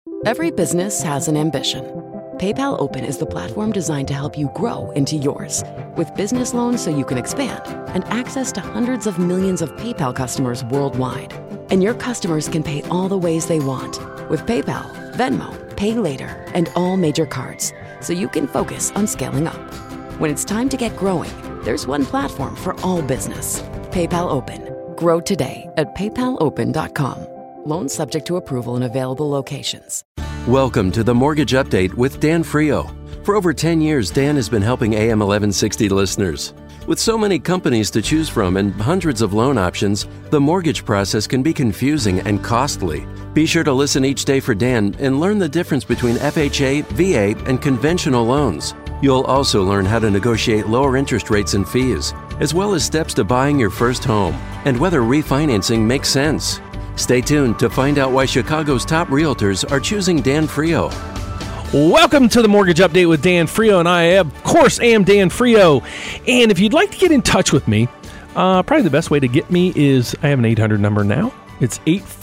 Every business has an ambition. PayPal Open is the platform designed to help you grow into yours. With business loans so you can expand and access to hundreds of millions of PayPal customers worldwide. And your customers can pay all the ways they want with PayPal, Venmo, Pay Later, and all major cards, so you can focus on scaling up. When it's time to get growing, there's one platform for all business. PayPal Open. Grow today at paypalopen.com. Loans subject to approval in available locations. Welcome to the Mortgage Update with Dan Frio. For over 10 years, Dan has been helping AM 1160 listeners. With so many companies to choose from and hundreds of loan options, the mortgage process can be confusing and costly. Be sure to listen each day for Dan and learn the difference between FHA, VA, and conventional loans. You'll also learn how to negotiate lower interest rates and fees, as well as steps to buying your first home and whether refinancing makes sense. Stay tuned to find out why Chicago's top realtors are choosing Dan Frio. Welcome to the Mortgage Update with Dan Frio, and I, of course, am Dan Frio. And if you'd like to get in touch with me, probably the best way to get me is, I have an 800 number now. It's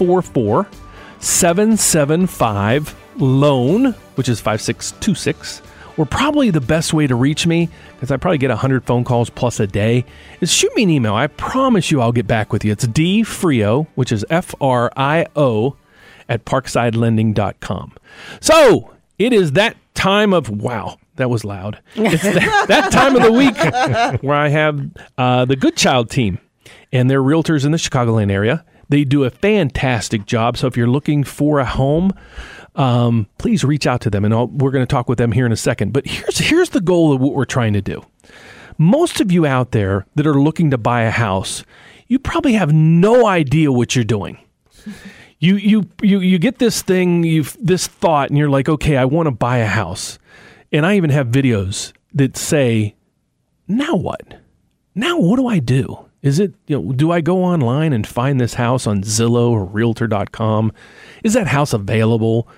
844-775-LOAN, which is 5626. Or probably the best way to reach me, because I probably get 100 phone calls plus a day, is shoot me an email. I promise you I'll get back with you. It's dfrio, which is F-R-I-O, at parksidelending.com. So, it is that time of, wow, that was loud. It's that time of the week where I have the Good Child team, and they're realtors in the Chicagoland area. They do a fantastic job. So if you're looking for a home, please reach out to them, and we're going to talk with them here in a second. But here's the goal of what we're trying to do. Most of you out there that are looking to buy a house, you probably have no idea what you're doing. You get this thing, this thought, and you're like, okay, I want to buy a house. And I even have videos that say, now what? Now what do I do? Is it, do I go online and find this house on Zillow or Realtor.com? Is that house available?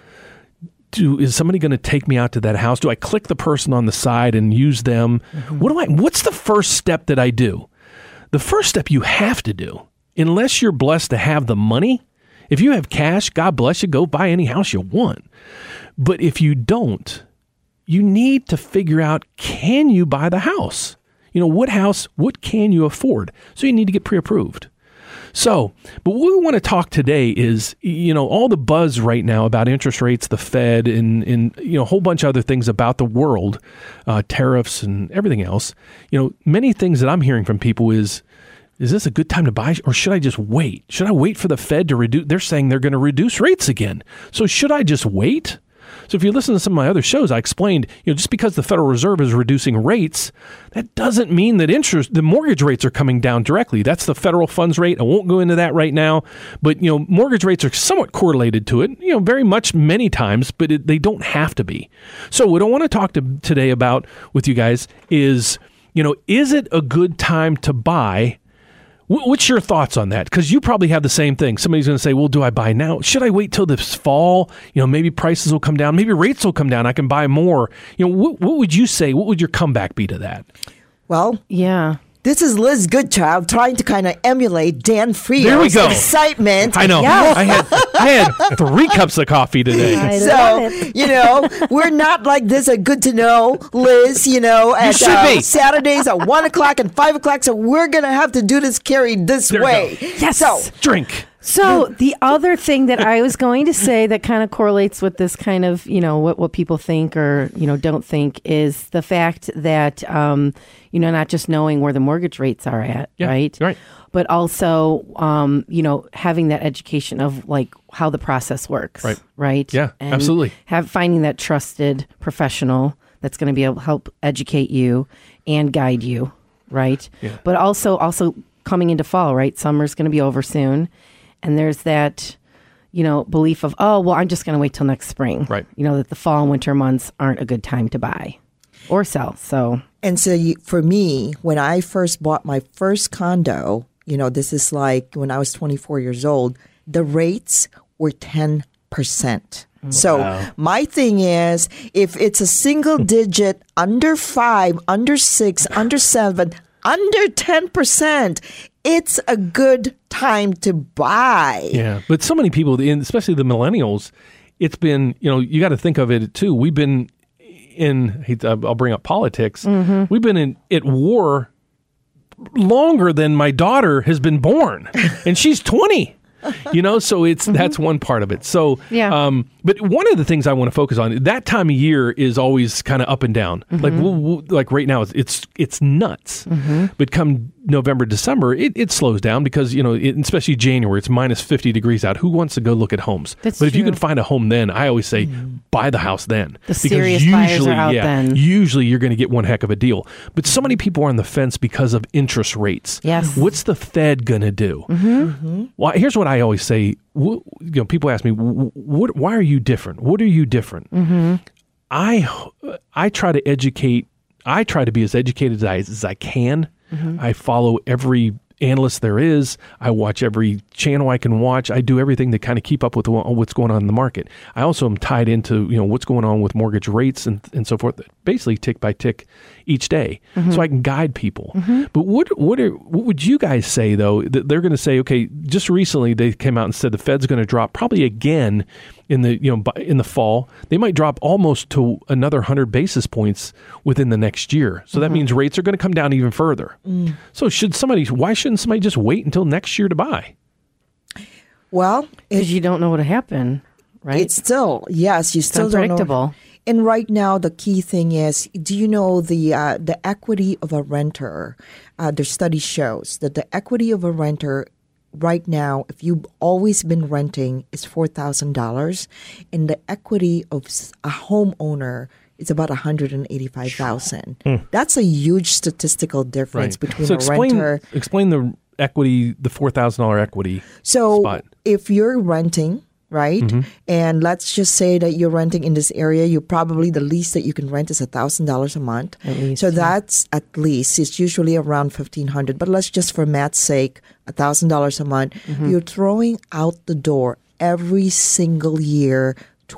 Is somebody going to take me out to that house? Do I click the person on the side and use them? Mm-hmm. What's the first step that I do? The first step you have to do, unless you're blessed to have the money. If you have cash, God bless you, go buy any house you want. But if you don't, you need to figure out, can you buy the house? What can you afford? So you need to get pre-approved. So, but what we want to talk today is, all the buzz right now about interest rates, the Fed, and a whole bunch of other things about the world, tariffs and everything else. Many things that I'm hearing from people is this a good time to buy, or should I just wait? Should I wait for the Fed to reduce? They're saying they're going to reduce rates again. So should I just wait? So if you listen to some of my other shows, I explained, just because the Federal Reserve is reducing rates, that doesn't mean that the mortgage rates are coming down directly. That's the federal funds rate. I won't go into that right now, but mortgage rates are somewhat correlated to it, very much many times, but they don't have to be. So what I want to talk today about with you guys is, is it a good time to buy? What's your thoughts on that? Because you probably have the same thing. Somebody's going to say, well, do I buy now? Should I wait till this fall? Maybe prices will come down. Maybe rates will come down. I can buy more. What would you say? What would your comeback be to that? Well, yeah. This is Liz Goodchild trying to kind of emulate Dan Frio's excitement. I know. Yes. I had 3 cups of coffee today. We're not like this a good to know, Liz, at Saturdays at 1 o'clock and 5 o'clock. So we're going to have to do this carried this way. Yes. So drink. So the other thing that I was going to say that kind of correlates with this kind of, what people think or, don't think is the fact that, not just knowing where the mortgage rates are at, right? Right. But also, having that education of like how the process works. Right. Yeah, and absolutely. Finding that trusted professional that's going to be able to help educate you and guide you. Right. Yeah. But also coming into fall, right? Summer's going to be over soon. And there's that, belief of, I'm just going to wait till next spring. Right. That the fall and winter months aren't a good time to buy or sell. And so for me, when I first bought my first condo, this is like when I was 24 years old, the rates were 10%. So my thing is, if it's a single digit, under 5, under 6, under 7, under 10%, it's a good time to buy. Yeah, but so many people, especially the millennials, it's been, you got to think of it too. We've been I'll bring up politics. We've been at war longer than my daughter has been born, and she's 20. So that's one part of it. So, but one of the things I want to focus on, that time of year is always kind of up and down. Like like right now, it's nuts. But come November, December, it slows down because, especially January, it's minus 50 degrees out. Who wants to go look at homes? But if you can find a home then, I always say buy the house then. The serious buyers are out then. Usually you're going to get one heck of a deal. But so many people are on the fence because of interest rates. Yes. What's the Fed going to do? Well, here's what I always say. People ask me, why are you different? What are you different? I try to educate. I try to be as educated as I can. I follow every analyst there is. I watch every channel I can watch. I do everything to kind of keep up with what's going on in the market. I also am tied into what's going on with mortgage rates and so forth, basically tick by tick each day, so I can guide people. But what would you guys say though? That they're going to say, okay, just recently they came out and said the Fed's going to drop probably again in the fall. They might drop almost to another 100 basis points within the next year. So that means rates are going to come down even further. So why shouldn't somebody just wait until next year to buy? Well, because you don't know what'll happen, right? It's still, yes, you still don't know. Unpredictable. And right now, the key thing is, do you know the equity of a renter? The study shows that the equity of a renter right now, if you've always been renting, is $4,000, and the equity of a homeowner is about $185,000. That's a huge statistical difference between a renter. Explain the equity, the $4,000 equity. So spot. If you're renting, right, and let's just say that you're renting in this area, you probably the least that you can rent is $1,000 a month. At least, so that's at least. It's usually around $1,500. But let's just, for math's sake, $1,000 a month. You're throwing out the door every single year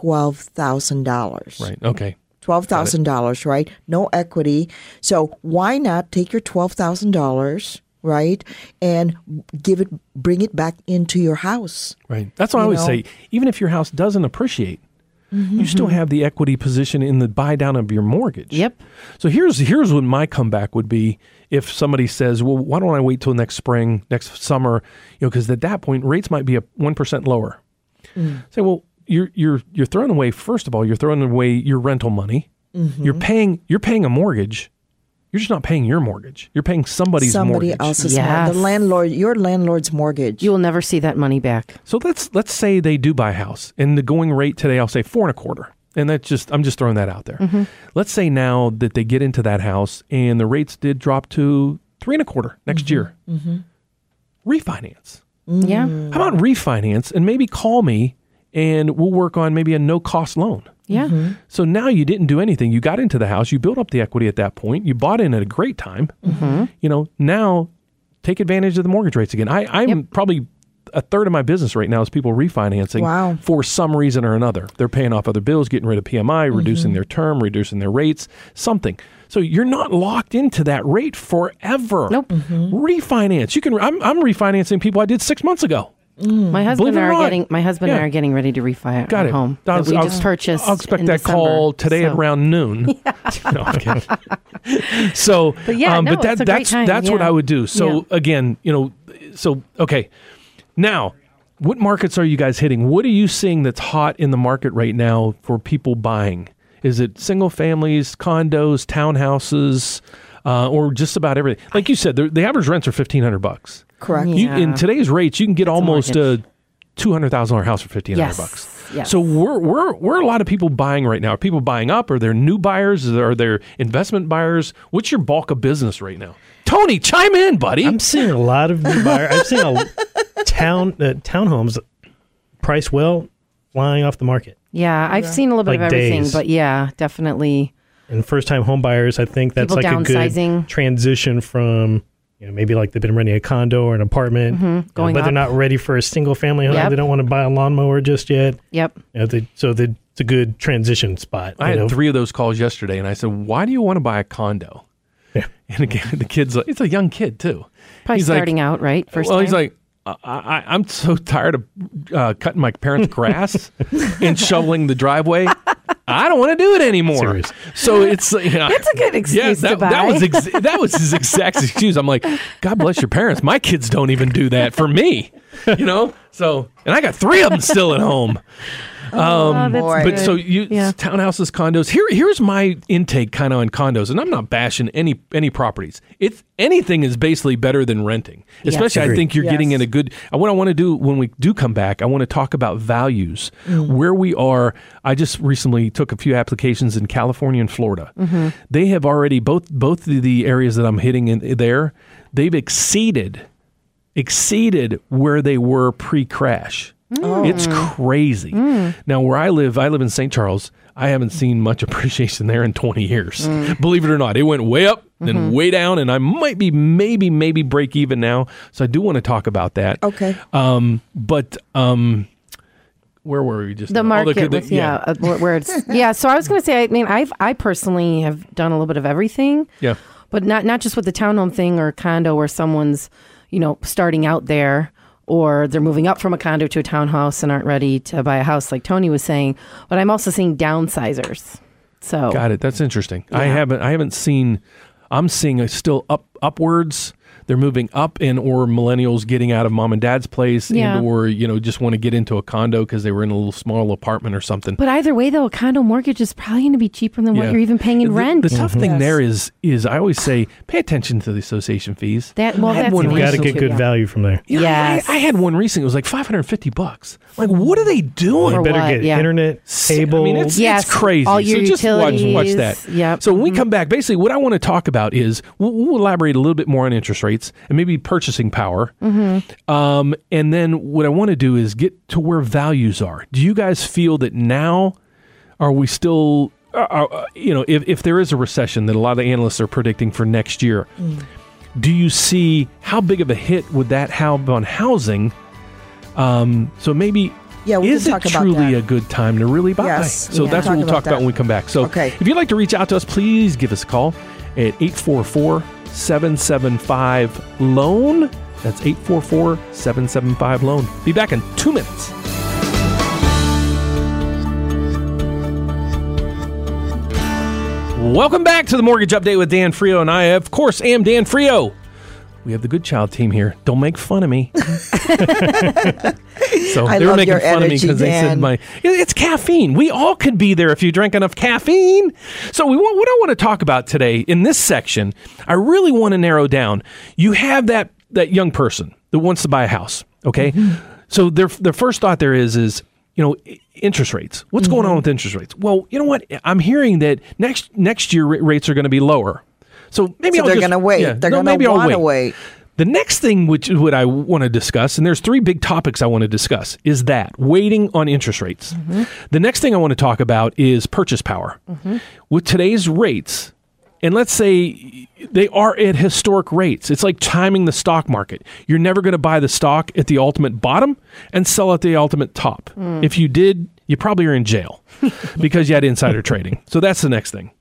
$12,000. Right. Okay. $12,000, right? No equity. So why not take your $12,000, right, and bring it back into your house? Right. That's what I always say. Even if your house doesn't appreciate, you still have the equity position in the buy down of your mortgage. Yep. So here's what my comeback would be if somebody says, well, why don't I wait till next spring, next summer, because at that point rates might be 1% lower. Say, well, you're throwing away, first of all, you're throwing away your rental money. You're paying a mortgage. You're just not paying your mortgage. You're paying somebody else's mortgage. The landlord, your landlord's mortgage. You will never see that money back. So let's say they do buy a house, and the going rate today, I'll say 4.25%. And I'm just throwing that out there. Let's say now that they get into that house and the rates did drop to 3.25% next year. Refinance. Yeah. How about refinance and maybe call me and we'll work on maybe a no-cost loan. Yeah. So now you didn't do anything. You got into the house. You built up the equity at that point. You bought in at a great time. Now take advantage of the mortgage rates again. I'm probably a third of my business right now is people refinancing for some reason or another. They're paying off other bills, getting rid of PMI, reducing their term, reducing their rates, something. So you're not locked into that rate forever. Nope. Refinance. You can. I'm refinancing people I did 6 months ago. My husband and I are getting ready to refi our home that we just purchased. I'll expect in that December, call today at around noon. No, I'm kidding. So, that's what I would do. So again, okay. Now, what markets are you guys hitting? What are you seeing that's hot in the market right now for people buying? Is it single families, condos, townhouses, or just about everything? Like you said, the average rents are $1,500. Correct. In today's rates, you can get almost a $200,000 house for $1,500. Yes. So we're a lot of people buying right now. Are people buying up? Are there new buyers? Are there investment buyers? What's your bulk of business right now? Tony, chime in, buddy. I'm seeing a lot of new buyers. I've seen townhomes priced well flying off the market. Yeah, I've seen a little bit of everything, but yeah, definitely. And first-time home buyers, I think that's people like a good transition from maybe like they've been renting a condo or an apartment, but they're not ready for a single-family home. Yep. They don't want to buy a lawnmower just yet. Yep. It's a good transition spot. I had 3 of those calls yesterday, and I said, "Why do you want to buy a condo?" Yeah. And again, the kid's like, it's a young kid too. Probably he's starting out, right? First time? He's like, I'm so tired of cutting my parents' grass and shoveling the driveway. I don't want to do it anymore. Serious. So it's that's a good excuse to buy. That was his exact excuse. I'm like, God bless your parents. My kids don't even do that for me. So and I got 3 of them still at home. But so townhouses, condos. Here's my intake kind of on condos, and I'm not bashing any properties. Anything is basically better than renting. Especially, I think you're getting in a good. What I want to do when we do come back, I want to talk about values, where we are. I just recently took a few applications in California and Florida. They have already both the areas that I'm hitting in there. They've exceeded where they were pre-crash. It's crazy. Now, where I live in St. Charles. I haven't seen much appreciation there in 20 years. Believe it or not, it went way up, then way down, and I might be maybe break even now. So I do want to talk about that. Okay. But where were we just the market? Where it's So I was going to say, I mean, I personally have done a little bit of everything. Yeah. But not just with the townhome thing or condo where someone's starting out there. Or they're moving up from a condo to a townhouse and aren't ready to buy a house, like Tony was saying. But I'm also seeing downsizers. So got it. That's interesting. Yeah. I haven't seen. I'm seeing still upwards. They're moving up, or millennials getting out of mom and dad's place, or just want to get into a condo because they were in a little small apartment or something. But either way, though, a condo mortgage is probably going to be cheaper than what you're even paying in rent. The tough thing there is I always say pay attention to the association fees. You've got to get good value from there. Yes. I had one recently. It was like $550. Like, what are they doing? You better get internet, cable. I mean, it's crazy. All your just watch that. Yep. So when we come back, basically what I want to talk about is we'll elaborate a little bit more on interest rates and maybe purchasing power. And then what I want to do is get to where values are. Do you guys feel that now are we still, if there is a recession that a lot of analysts are predicting for next year, do you see how big of a hit would that have on housing? So maybe is it truly a good time to really buy? Yes. So that's what we'll talk about when we come back. So if you'd like to reach out to us, please give us a call at 844-775-LOAN. That's 844-775-LOAN. Be back in 2 minutes. Welcome back to the Mortgage Update with Dan Frio, and I, of course, am Dan Frio. We have the Good Child team here. Don't make fun of me. So they were making fun of me because they said it's caffeine. We all could be there if you drank enough caffeine. So what I want to talk about today in this section, I really want to narrow down. You have that young person that wants to buy a house. Okay, so their first thought there is interest rates. What's going on with interest rates? Well, you know what? I'm hearing that next year rates are going to be lower. So maybe they're going to wait. They're going to want to wait. The next thing, which is what I want to discuss, and there's 3 big topics I want to discuss, is that waiting on interest rates. The next thing I want to talk about is purchase power. With today's rates, and let's say they are at historic rates, it's like timing the stock market. You're never going to buy the stock at the ultimate bottom and sell at the ultimate top. If you did, you probably are in jail because you had insider trading. So that's the next thing.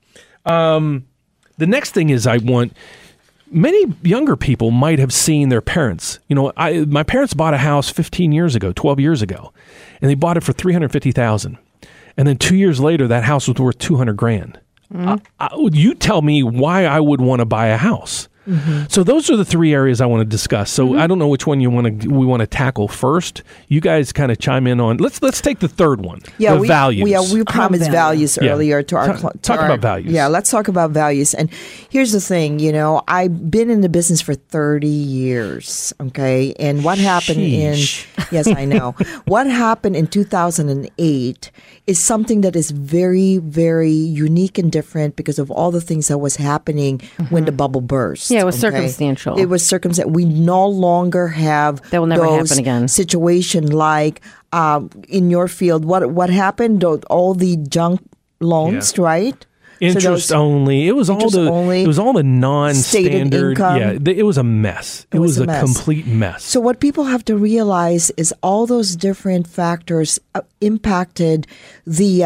The next thing is many younger people might have seen their parents. My parents bought a house 15 years ago, 12 years ago, and they bought it for $350,000. And then 2 years later, that house was worth $200,000. You tell me why I would want to buy a house. So those are the 3 areas I want to discuss. So I don't know which one we want to tackle first. You guys kind of chime in on. Let's take the third one. Values. We promised values earlier to our talk about values. Yeah, let's talk about values. And here's the thing. I've been in the business for 30 years. Okay, and what happened yes, I know. What happened in 2008 is something that is very, very unique and different because of all the things that was happening when the bubble burst. Yeah, it was circumstantial. It was circumstantial. We no longer have that will never happen again. Situation like in your field. What happened? All the junk loans, right? Interest only. It was all the non-standard income. Yeah, it was a mess. It was a complete mess. So what people have to realize is all those different factors impacted the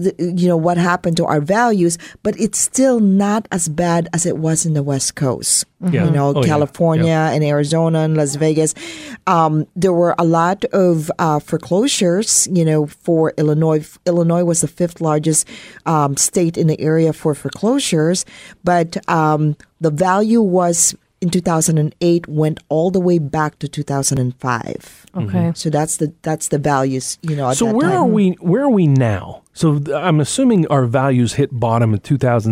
what happened to our values, but it's still not as bad as it was in the West Coast. California and Arizona and Las Vegas. There were a lot of foreclosures, for Illinois. Illinois was the 5th largest state in the area for foreclosures, but the value was in 2008 went all the way back to 2005. Okay, so that's the values. So where are we? Where are we now? So I'm assuming our values hit bottom in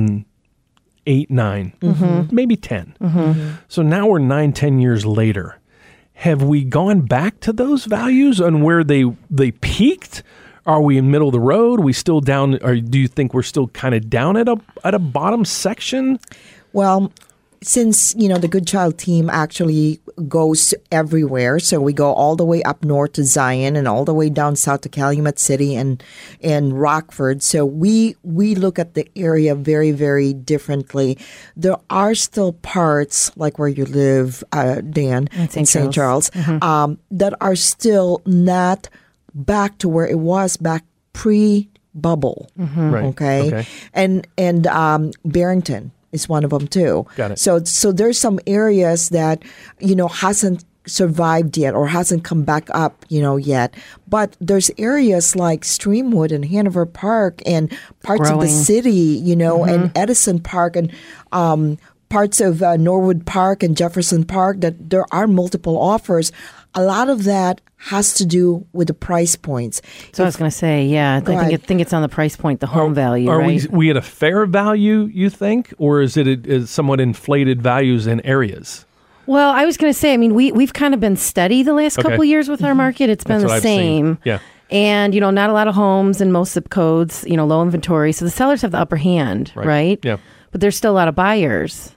2008, 9, maybe 10. So now we're 9-10 years later. Have we gone back to those values on where they peaked? Are we in middle of the road? Are we still down? Or do you think we're still kind of down at a bottom section? Well, since, the Good Child team actually goes everywhere, so we go all the way up north to Zion and all the way down south to Calumet City and Rockford. So we look at the area very, very differently. There are still parts, like where you live, Dan, in St. Charles, that are still not back to where it was back pre-bubble. Right. Okay. And Barrington is one of them too. Got it. So there's some areas that, hasn't survived yet or hasn't come back up, yet. But there's areas like Streamwood and Hanover Park and parts of the city, and Edison Park and parts of Norwood Park and Jefferson Park that there are multiple offers. A lot of that has to do with the price points. So I was going to say, I think it's on the price point, the home value, right? Are we at a fair value, you think, or is it somewhat inflated values in areas? Well, I was going to say, we've kind of been steady the last couple of years with our market. It's been the same. Yeah. And, not a lot of homes in most zip codes, low inventory. So the sellers have the upper hand, right? Yeah. But there's still a lot of buyers.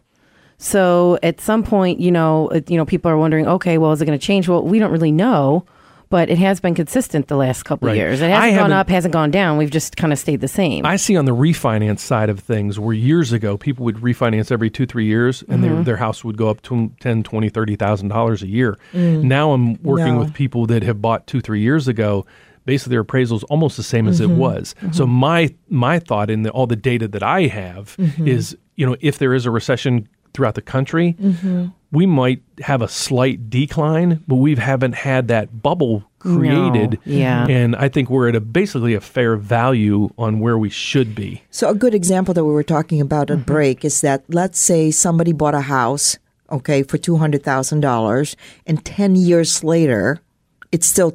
So at some point, people are wondering, okay, well, is it going to change? Well, we don't really know, but it has been consistent the last couple of years. It hasn't gone up, hasn't gone down. We've just kind of stayed the same. I see on the refinance side of things where years ago people would refinance every 2-3 years and their house would go up to $10,000, $20,000, $30,000 a year. Now I'm working with people that have bought 2-3 years ago. Basically, their appraisal is almost the same as it was. So my thought in all the data that I have is, if there is a recession throughout the country, we might have a slight decline, but we haven't had that bubble created. No. Yeah. And I think we're at basically a fair value on where we should be. So a good example that we were talking about at break is that, let's say somebody bought a house, for $200,000, and 10 years later, it's still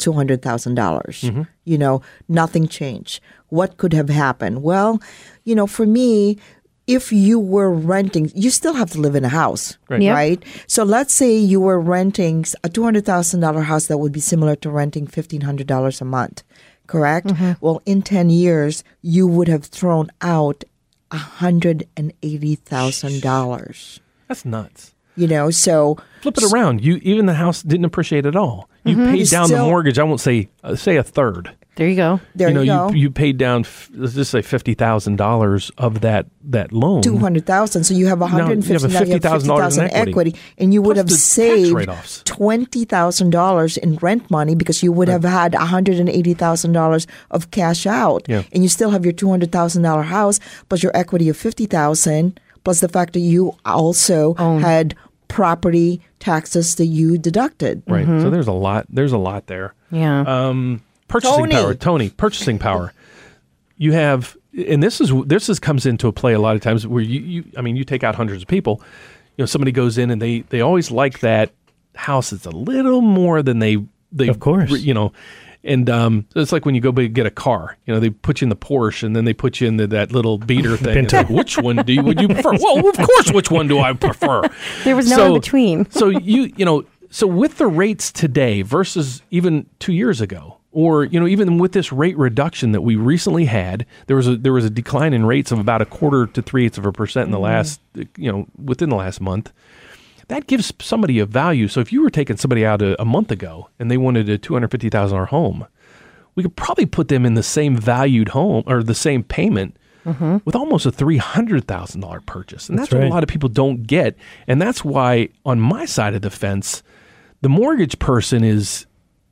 $200,000. Nothing changed. What could have happened? Well, for me, if you were renting, you still have to live in a house, right? So let's say you were renting a $200,000 house that would be similar to renting $1,500 a month, correct? Well, in 10 years, you would have thrown out $180,000. That's nuts. So flip it around. Even the house didn't appreciate at all. You paid down the mortgage. I won't say a third. There you go. You paid down, let's just say $50,000 of that loan. $200,000. So you have $150,000 in equity, and you would have saved $20,000 in rent money because you would have had $180,000 of cash out, and you still have your $200,000 house plus your equity of $50,000 plus the fact that you also had property taxes that you deducted. Right. So there's a lot there. Yeah. Purchasing power. You have, and this comes into a play a lot of times where you take out hundreds of people. Somebody goes in and they always like that house that's a little more than they of course. And it's like when you go get a car, they put you in the Porsche and then they put you in that little beater thing. It's like, which one would you prefer? Well, of course, which one do I prefer? There was no in between. So so with the rates today versus even 2 years ago, or even with this rate reduction that we recently had, there was a decline in rates of about 1/4 to 3/8% in the last within the last month. That gives somebody a value. So if you were taking somebody out a month ago and they wanted a $250,000 home, we could probably put them in the same valued home or the same payment with almost a $300,000 purchase. And that's what a lot of people don't get. And that's why on my side of the fence, the mortgage person is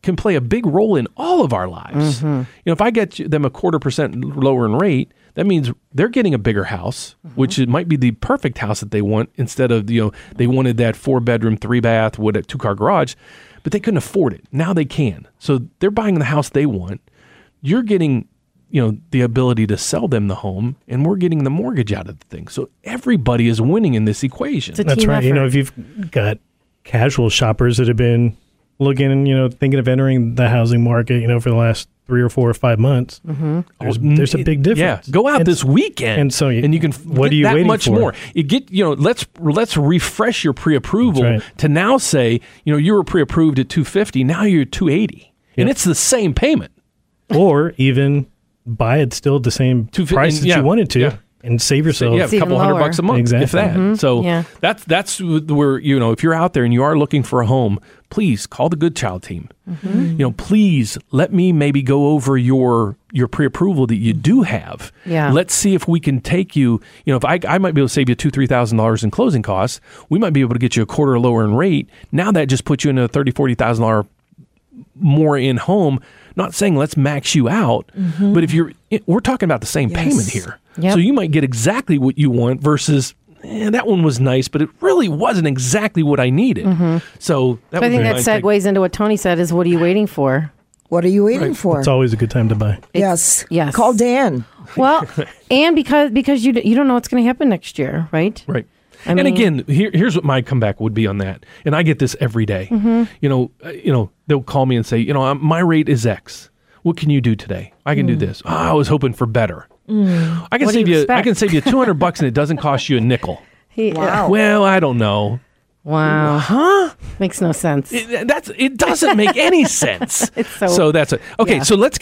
can play a big role in all of our lives. If I get them a 0.25% lower in rate, that means they're getting a bigger house, which it might be the perfect house that they want instead of, they wanted that 4-bedroom, 3-bath with a 2-car garage, but they couldn't afford it. Now they can. So they're buying the house they want. You're getting, the ability to sell them the home, and we're getting the mortgage out of the thing. So everybody is winning in this equation. That's right. Effort. If you've got casual shoppers that have been looking, thinking of entering the housing market, for the last 3 or 4 or 5 months, there's a big difference. Yeah, go out this weekend, and you can what get are you that waiting much for? more. You get, let's refresh your pre-approval to now say, you were pre-approved at $250, now you're $280, and it's the same payment, or even buy it still at the same price that you wanted to. And save yourself a couple $100 a month, exactly. if that. So that's where, if you're out there and you are looking for a home, please call the Good Child team. Please let me maybe go over your pre-approval that you do have. Yeah. Let's see if we can take you, if I might be able to save you $2,000-$3,000 in closing costs, we might be able to get you a quarter lower in rate. Now that just puts you in a $30,000-$40,000 more in home. Not saying let's max you out, but we're talking about the same payment here. Yep. So you might get exactly what you want versus that one was nice, but it really wasn't exactly what I needed. So I think that segues into what Tony said is, what are you waiting for? What are you waiting for? It's always a good time to buy. Yes. Yes. Call Dan. Well, and because you don't know what's going to happen next year, right? Right. And again, here's what my comeback would be on that. And I get this every day. They'll call me and say, my rate is X. What can you do today? I can do this. I was hoping for better. I can save you $200 and it doesn't cost you a nickel. Wow. Well, I don't know. Wow. Huh? Makes no sense. It doesn't make any sense. So that's it. Okay, so let's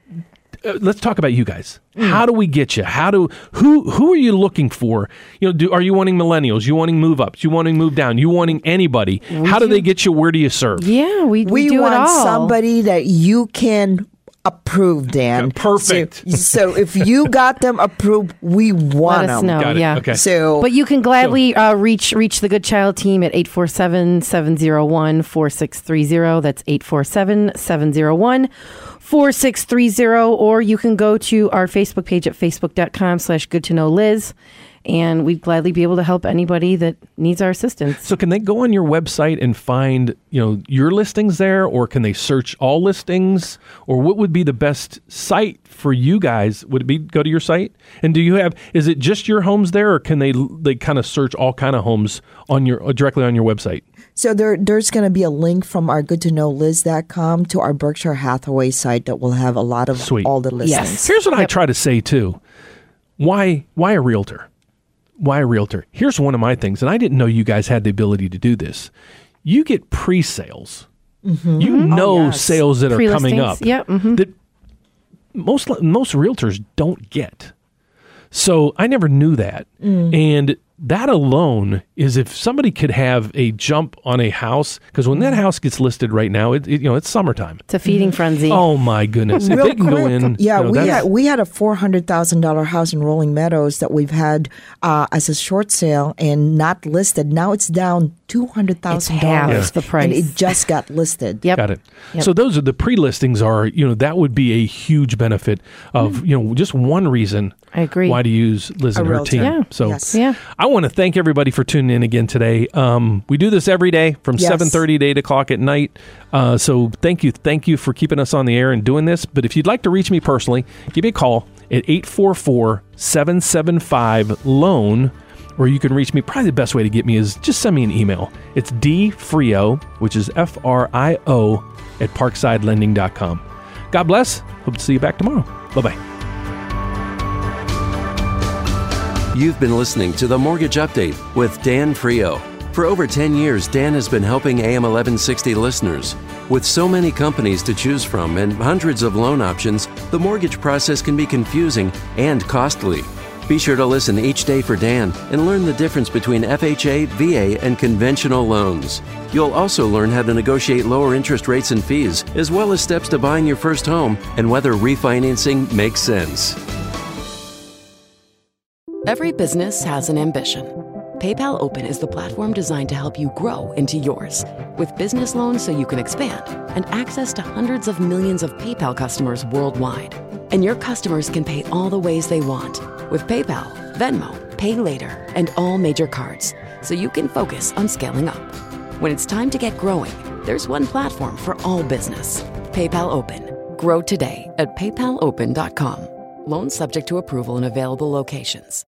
talk about you guys. How do we get you? Who are you looking for? Are you wanting millennials? You wanting move ups? You wanting move down? You wanting anybody? How do they get you? Where do you serve? Yeah, we do want it all. somebody that you can approve, Dan. Perfect. So if you got them approved, we want Let us them. know. Got it. Yeah. Okay. But you can gladly reach the Good Child team at 847-701-4630. That's 847-701-4630. Or you can go to our Facebook page at facebook.com/goodtoknowliz. And we'd gladly be able to help anybody that needs our assistance. So can they go on your website and find, your listings there, or can they search all listings? Or what would be the best site for you guys? Would it be go to your site? And is it just your homes there, or can they kind of search all kind of homes directly on your website? So there's going to be a link from our goodtoknowliz.com to our Berkshire Hathaway site that will have a lot of all the listings. Yes. Here's what I try to say too. Why a realtor? Why a realtor? Here's one of my things, and I didn't know you guys had the ability to do this. You get pre-sales. Sales that are coming up that most realtors don't get. So I never knew that. And that alone is if somebody could have a jump on a house, because when that house gets listed right now, it's summertime. It's a feeding frenzy. Oh my goodness! Real if they can quick, go in, we had a $400,000 house in Rolling Meadows that we've had as a short sale and not listed. Now it's down $200,000. It's half the price, and it just got listed. Yep. Got it. Yep. So those are the pre-listings. That would be a huge benefit of just one reason. I agree. Why to use Liz and her team? Yeah. So yeah. I want to thank everybody for tuning in again today. We do this every day from 7:30 to 8 o'clock at night. So thank you for keeping us on the air and doing this. But if you'd like to reach me personally, give me a call at 844-775-LOAN. Or you can reach me. Probably the best way to get me is just send me an email. It's dfrio, which is FRIO, at parksidelending.com. God bless. Hope to see you back tomorrow. Bye-bye. You've been listening to The Mortgage Update with Dan Frio. For over 10 years, Dan has been helping AM 1160 listeners. With so many companies to choose from and hundreds of loan options, the mortgage process can be confusing and costly. Be sure to listen each day for Dan and learn the difference between FHA, VA, and conventional loans. You'll also learn how to negotiate lower interest rates and fees, as well as steps to buying your first home and whether refinancing makes sense. Every business has an ambition. PayPal Open is the platform designed to help you grow into yours. With business loans so you can expand and access to hundreds of millions of PayPal customers worldwide. And your customers can pay all the ways they want with PayPal, Venmo, Pay Later, and all major cards, so you can focus on scaling up. When it's time to get growing, there's one platform for all business. PayPal Open. Grow today at paypalopen.com. Loans subject to approval in available locations.